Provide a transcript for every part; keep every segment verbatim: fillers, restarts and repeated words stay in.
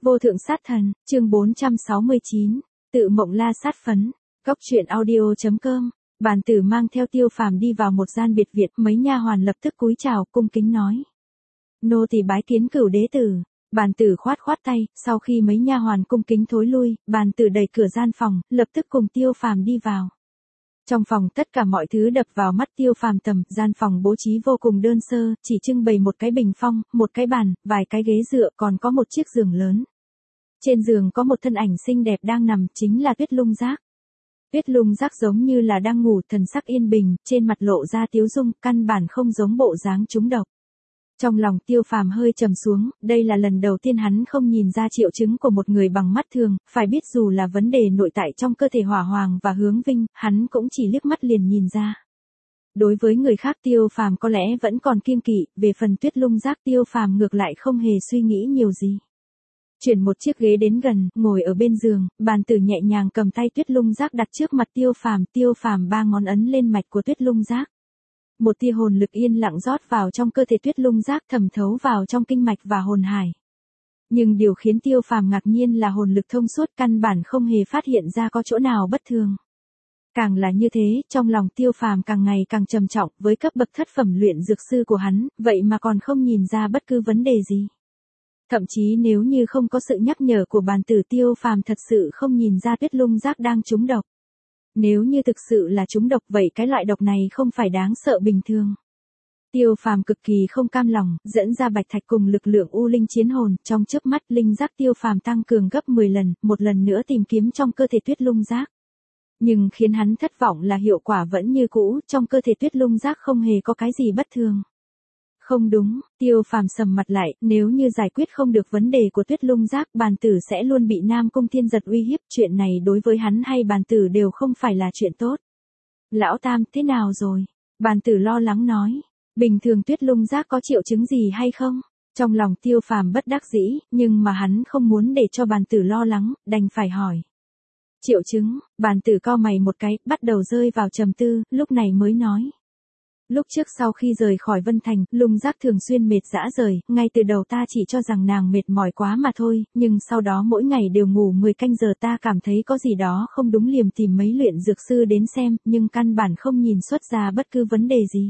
Vô thượng sát thần, chương bốn trăm sáu mươi chín, tự mộng la sát phấn, góc truyện audio chấm com. Bàn tử mang theo Tiêu Phàm đi vào một gian biệt viện, mấy nha hoàn lập tức cúi chào, cung kính nói: "Nô tỳ bái kiến Cửu đế tử." Bàn tử khoát khoát tay, sau khi mấy nha hoàn cung kính thối lui, bàn tử đẩy cửa gian phòng, lập tức cùng Tiêu Phàm đi vào. Trong phòng tất cả mọi thứ đập vào mắt Tiêu Phàm tầm, gian phòng bố trí vô cùng đơn sơ, chỉ trưng bày một cái bình phong, một cái bàn, vài cái ghế dựa, còn có một chiếc giường lớn. Trên giường có một thân ảnh xinh đẹp đang nằm, chính là Tuyết Lung Giác. Tuyết Lung Giác giống như là đang ngủ, thần sắc yên bình, trên mặt lộ ra tiếu dung, căn bản không giống bộ dáng trúng độc. Trong lòng Tiêu Phàm hơi trầm xuống, đây là lần đầu tiên hắn không nhìn ra triệu chứng của một người bằng mắt thường, phải biết dù là vấn đề nội tại trong cơ thể Hỏa Hoàng và Hướng Vinh, hắn cũng chỉ liếc mắt liền nhìn ra. Đối với người khác Tiêu Phàm có lẽ vẫn còn kiêng kỵ, về phần Tuyết Lung Giác Tiêu Phàm ngược lại không hề suy nghĩ nhiều gì. Chuyển một chiếc ghế đến gần, ngồi ở bên giường, bàn tử nhẹ nhàng cầm tay Tuyết Lung Giác đặt trước mặt Tiêu Phàm, Tiêu Phàm ba ngón ấn lên mạch của Tuyết Lung Giác. Một tia hồn lực yên lặng rót vào trong cơ thể Tuyết Lung Giác, thẩm thấu vào trong kinh mạch và hồn hải. Nhưng điều khiến Tiêu Phàm ngạc nhiên là hồn lực thông suốt, căn bản không hề phát hiện ra có chỗ nào bất thường. Càng là như thế, trong lòng Tiêu Phàm càng ngày càng trầm trọng, với cấp bậc thất phẩm luyện dược sư của hắn, vậy mà còn không nhìn ra bất cứ vấn đề gì. Thậm chí nếu như không có sự nhắc nhở của bàn tử, Tiêu Phàm thật sự không nhìn ra Tuyết Lung Giác đang trúng độc. Nếu như thực sự là trúng độc vậy cái loại độc này không phải đáng sợ bình thường. Tiêu Phàm cực kỳ không cam lòng, dẫn ra bạch thạch cùng lực lượng u linh chiến hồn, trong chớp mắt linh giác Tiêu Phàm tăng cường gấp mười lần, một lần nữa tìm kiếm trong cơ thể Tuyết Lung Giác. Nhưng khiến hắn thất vọng là hiệu quả vẫn như cũ, trong cơ thể Tuyết Lung Giác không hề có cái gì bất thường. Không đúng, Tiêu Phàm sầm mặt lại, nếu như giải quyết không được vấn đề của Tuyết Lung Giác, bàn tử sẽ luôn bị Nam Cung Thiên Giật uy hiếp, chuyện này đối với hắn hay bàn tử đều không phải là chuyện tốt. Lão Tam, thế nào rồi? Bàn tử lo lắng nói, bình thường Tuyết Lung Giác có triệu chứng gì hay không? Trong lòng Tiêu Phàm bất đắc dĩ, nhưng mà hắn không muốn để cho bàn tử lo lắng, đành phải hỏi. Triệu chứng, bàn tử cau mày một cái, bắt đầu rơi vào trầm tư, lúc này mới nói. Lúc trước sau khi rời khỏi Vân Thành, Lung Giác thường xuyên mệt rã rời, ngay từ đầu ta chỉ cho rằng nàng mệt mỏi quá mà thôi, nhưng sau đó mỗi ngày đều ngủ mười canh giờ, ta cảm thấy có gì đó không đúng, liền tìm mấy luyện dược sư đến xem, nhưng căn bản không nhìn xuất ra bất cứ vấn đề gì.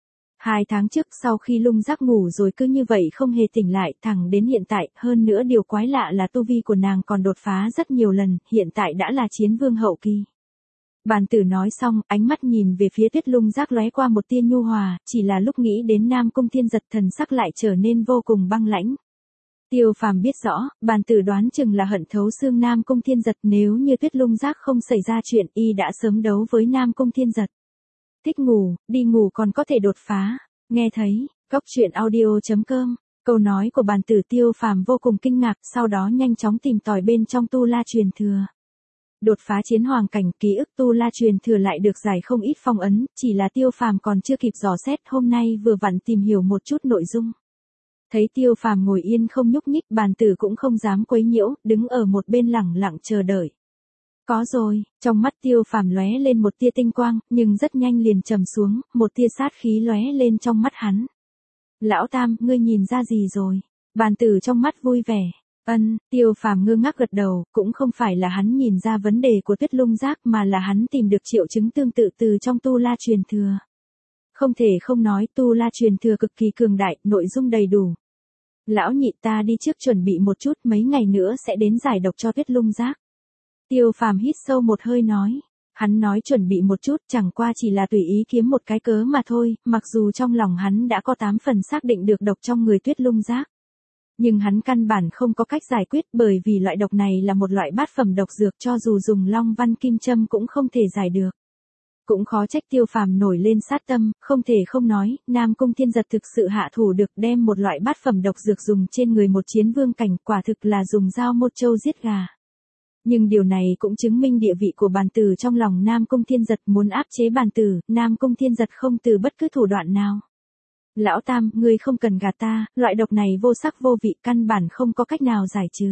Hai tháng trước sau khi Lung Giác ngủ rồi cứ như vậy không hề tỉnh lại, thẳng đến hiện tại, hơn nữa điều quái lạ là tu vi của nàng còn đột phá rất nhiều lần, hiện tại đã là chiến vương hậu kỳ. Bàn tử nói xong, ánh mắt nhìn về phía Tuyết Lung Giác lóe qua một tia nhu hòa, chỉ là lúc nghĩ đến Nam Cung Thiên Giật thần sắc lại trở nên vô cùng băng lãnh. Tiêu Phàm biết rõ, bàn tử đoán chừng là hận thấu xương Nam Cung Thiên Giật, nếu như Tuyết Lung Giác không xảy ra chuyện, y đã sớm đấu với Nam Cung Thiên Giật. Thích ngủ, đi ngủ còn có thể đột phá, nghe thấy, góc truyện audio chấm com. Câu nói của bàn tử Tiêu Phàm vô cùng kinh ngạc, sau đó nhanh chóng tìm tòi bên trong tu la truyền thừa. Đột phá chiến hoàng cảnh, ký ức tu la truyền thừa lại được giải không ít phong ấn, chỉ là Tiêu Phàm còn chưa kịp dò xét, hôm nay vừa vặn tìm hiểu một chút nội dung. Thấy Tiêu Phàm ngồi yên không nhúc nhích, bàn tử cũng không dám quấy nhiễu, đứng ở một bên lẳng lặng chờ đợi. Có rồi, trong mắt Tiêu Phàm lóe lên một tia tinh quang, nhưng rất nhanh liền trầm xuống, một tia sát khí lóe lên trong mắt hắn. Lão Tam, ngươi nhìn ra gì rồi? Bàn tử trong mắt vui vẻ. Ân, Tiêu Phàm ngơ ngác gật đầu, cũng không phải là hắn nhìn ra vấn đề của Tuyết Lung Giác mà là hắn tìm được triệu chứng tương tự từ trong tu la truyền thừa. Không thể không nói tu la truyền thừa cực kỳ cường đại, nội dung đầy đủ. Lão nhị, ta đi trước chuẩn bị một chút, mấy ngày nữa sẽ đến giải độc cho Tuyết Lung Giác. Tiêu Phàm hít sâu một hơi nói. Hắn nói chuẩn bị một chút chẳng qua chỉ là tùy ý kiếm một cái cớ mà thôi, mặc dù trong lòng hắn đã có tám phần xác định được độc trong người Tuyết Lung Giác. Nhưng hắn căn bản không có cách giải quyết, bởi vì loại độc này là một loại bát phẩm độc dược, cho dù dùng Long Văn Kim Châm cũng không thể giải được. Cũng khó trách Tiêu Phàm nổi lên sát tâm, không thể không nói, Nam Cung Thiên Giật thực sự hạ thủ được, đem một loại bát phẩm độc dược dùng trên người một chiến vương cảnh, quả thực là dùng dao mốt trâu giết gà. Nhưng điều này cũng chứng minh địa vị của bàn tử trong lòng Nam Cung Thiên Giật, muốn áp chế bàn tử, Nam Cung Thiên Giật không từ bất cứ thủ đoạn nào. Lão Tam, ngươi không cần gạt ta, loại độc này vô sắc vô vị, căn bản không có cách nào giải trừ.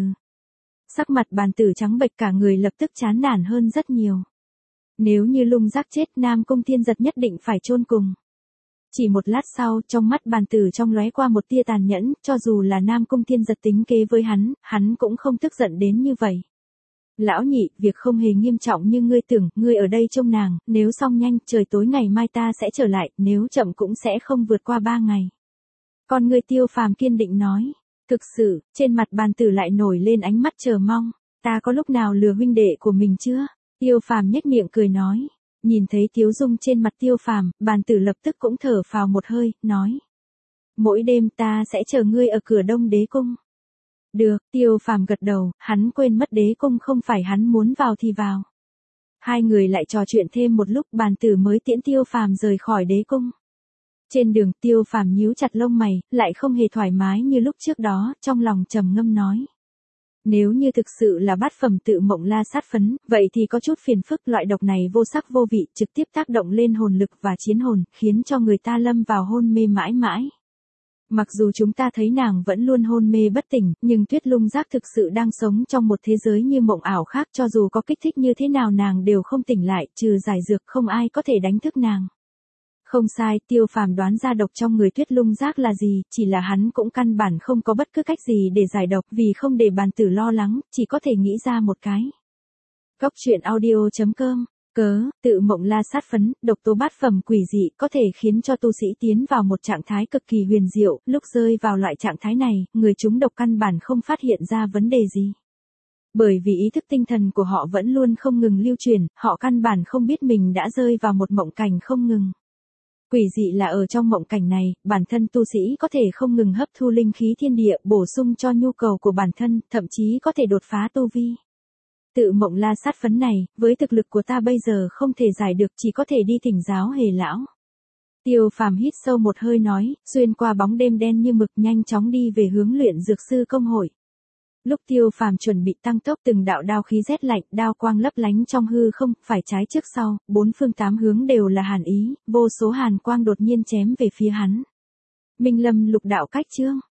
Sắc mặt bàn tử trắng bệch, cả người lập tức chán nản hơn rất nhiều. Nếu như Lung Giác chết, Nam Cung Thiên Giật nhất định phải chôn cùng. Chỉ một lát sau, trong mắt bàn tử trong lóe qua một tia tàn nhẫn, cho dù là Nam Cung Thiên Giật tính kế với hắn, hắn cũng không tức giận đến như vậy. Lão nhị, việc không hề nghiêm trọng như ngươi tưởng, ngươi ở đây trông nàng, nếu xong nhanh, trời tối ngày mai ta sẽ trở lại, nếu chậm cũng sẽ không vượt qua ba ngày. Con ngươi Tiêu Phàm kiên định nói. Thực sự, trên mặt bàn tử lại nổi lên ánh mắt chờ mong. Ta có lúc nào lừa huynh đệ của mình chưa? Tiêu Phàm nhếch miệng cười nói. Nhìn thấy tiếu dung trên mặt Tiêu Phàm, bàn tử lập tức cũng thở phào một hơi, nói. Mỗi đêm ta sẽ chờ ngươi ở cửa Đông Đế Cung. Được, Tiêu Phàm gật đầu, hắn quên mất Đế Cung không phải hắn muốn vào thì vào. Hai người lại trò chuyện thêm một lúc, bàn tử mới tiễn Tiêu Phàm rời khỏi Đế Cung. Trên đường, Tiêu Phàm nhíu chặt lông mày, lại không hề thoải mái như lúc trước đó, trong lòng trầm ngâm nói. Nếu như thực sự là bát phẩm tự mộng la sát phấn, vậy thì có chút phiền phức, loại độc này vô sắc vô vị, trực tiếp tác động lên hồn lực và chiến hồn, khiến cho người ta lâm vào hôn mê mãi mãi. Mặc dù chúng ta thấy nàng vẫn luôn hôn mê bất tỉnh, nhưng Tuyết Lung Giác thực sự đang sống trong một thế giới như mộng ảo khác, cho dù có kích thích như thế nào nàng đều không tỉnh lại, trừ giải dược không ai có thể đánh thức nàng. Không sai, Tiêu Phàm đoán ra độc trong người Tuyết Lung Giác là gì, chỉ là hắn cũng căn bản không có bất cứ cách gì để giải độc, vì không để bàn tử lo lắng, chỉ có thể nghĩ ra một cái. Góc truyện audio chấm com. Cớ, tự mộng la sát phấn, độc tố bát phẩm quỷ dị, có thể khiến cho tu sĩ tiến vào một trạng thái cực kỳ huyền diệu, lúc rơi vào loại trạng thái này, người chúng độc căn bản không phát hiện ra vấn đề gì. Bởi vì ý thức tinh thần của họ vẫn luôn không ngừng lưu truyền, họ căn bản không biết mình đã rơi vào một mộng cảnh không ngừng. Quỷ dị là ở trong mộng cảnh này, bản thân tu sĩ có thể không ngừng hấp thu linh khí thiên địa, bổ sung cho nhu cầu của bản thân, thậm chí có thể đột phá tu vi. Tự mộng la sát phấn này, với thực lực của ta bây giờ không thể giải được, chỉ có thể đi thỉnh giáo Hề lão. Tiêu Phàm hít sâu một hơi nói, xuyên qua bóng đêm đen như mực, nhanh chóng đi về hướng luyện dược sư công hội. Lúc Tiêu Phàm chuẩn bị tăng tốc, từng đạo đao khí rét lạnh, đao quang lấp lánh trong hư không, phải trái trước sau, bốn phương tám hướng đều là hàn ý, vô số hàn quang đột nhiên chém về phía hắn. Minh Lâm lục đạo cách chương.